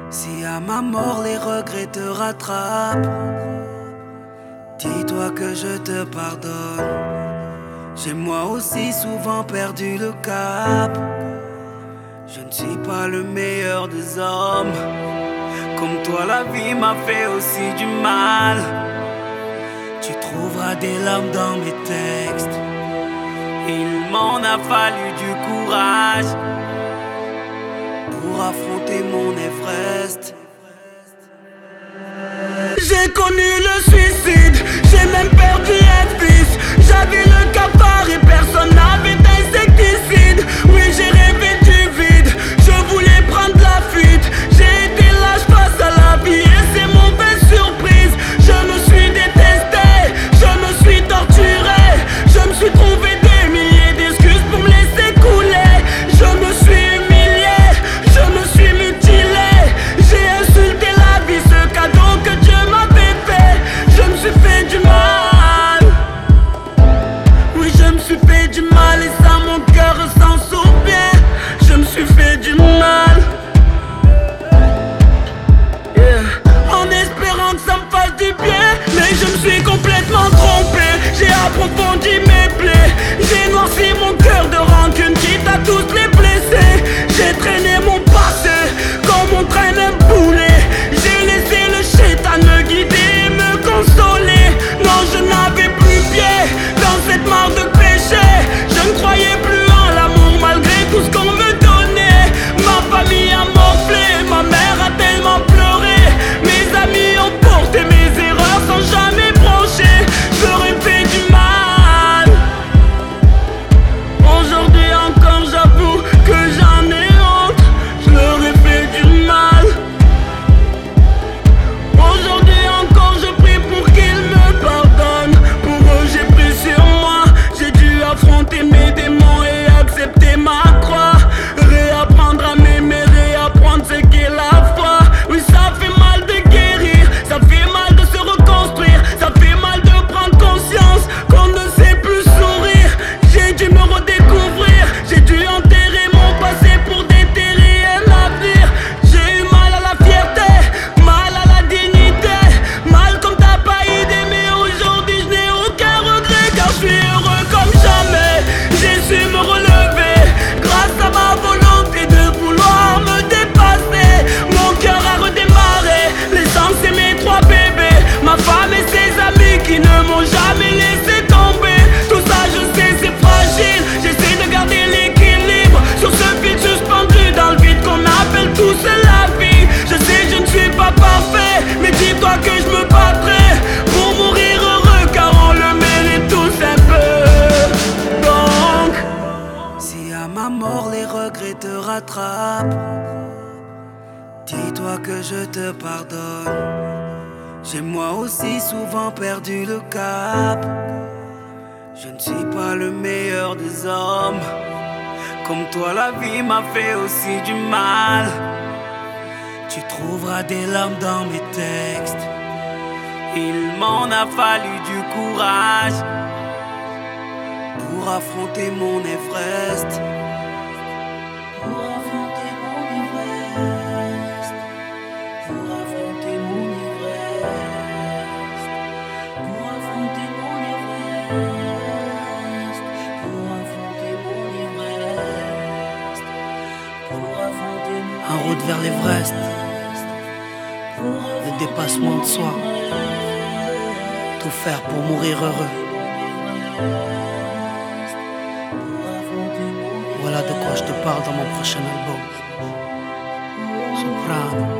Si à ma mort les regrets te rattrapent, dis-toi que je te pardonne. J'ai moi aussi souvent perdu le cap. Je ne suis pas le meilleur des hommes. Comme toi la vie m'a fait aussi du mal. Tu trouveras des larmes dans mes textes. Il m'en a fallu du courage pour affronter mon Everest. J'ai connu le suicide, j'ai même perdu un fils. J'avais le cafard et personne n'avait d'insecticide. Oui, j'ai rêvé du vide, je voulais prendre la fuite. J'ai été lâche face à la vie et ses mauvaises surprises. Je me suis détesté, je me suis torturé. Je me suis trouvé des milliers d'excuses pour me laisser couler. Je me suis humilié, je me suis mutilé. J'ai insulté la vie, ce cadeau que Dieu m'avait fait. Je me suis fait du mal. Oui, je me suis fait du mal et ça mon cœur s'en souvient. Je me suis fait du mal, en espérant que ça me fasse du bien. Mais je me suis complètement trompé. J'ai approfondi mes plaies. J'ai noirci mon cœur de rancune, quitte à tous les blesser. J'ai traîné mon passé comme on traîne un boulet. J'ai laissé le shaitan me guider et me consoler. Non, je n'avais plus pied dans cette mare de péché. Je ne croyais plus en l'amour malgré tout ce qu'on me donnait. Ma famille a morflé, ma mère a tellement pleuré. Mes amis ont porté mes erreurs sans jamais broncher. Je leur ai fait du mal. Aujourd'hui encore j'avoue que j'en ai honte. Je leur ai fait du mal. Aujourd'hui encore je prie pour qu'ils me pardonnent. Pour eux j'ai pris sur moi. J'ai dû affronter mes démons et accepter ma croix. Réapprendre à m'aimer, réapprendre ce qu'est la foi. Oui, ça fait mal de guérir, ça fait mal de se reconstruire. Ça fait mal de prendre conscience qu'on ne sait plus sourire. J'ai dû me redécouvrir, j'ai dû enterrer mon passé pour déterrer un avenir. J'ai eu mal à la fierté, mal à la dignité. Mal comme t'as pas idée, mais aujourd'hui je n'ai aucun regret. Car je suis heureux comme jamais, j'ai su me relever. Grâce à ma volonté de vouloir me dépasser. Mon cœur a redémarré, laissant mes 3 bébés. Ma femme et ses amis qui ne m'ont jamais laissé tomber. Tout ça je sais c'est fragile, j'essaie de garder l'équilibre sur ce fil suspendu dans le vide qu'on appelle tous la vie. Je sais je ne suis pas parfait, mais dis-toi que je me battrai pour mourir heureux, car on le mérite tous un peu. Donc si à ma mort les regrets te rattrapent, dis-toi que je te pardonne. J'ai moi aussi souvent perdu le cap. Je ne suis pas le meilleur des hommes. Comme toi la vie m'a fait aussi du mal. Tu trouveras des larmes dans mes textes. Il m'en a fallu du courage pour affronter mon Everest. Pour affronter mon Everest. Pour affronter mon Everest. Pour affronter mon Everest. Pour affronter mon Everest. Pour affronter mon Everest. En route vers l'Everest. Le dépassement de soi. Tout faire pour mourir heureux. Voilà de quoi je te parle dans mon prochain album. Soprano.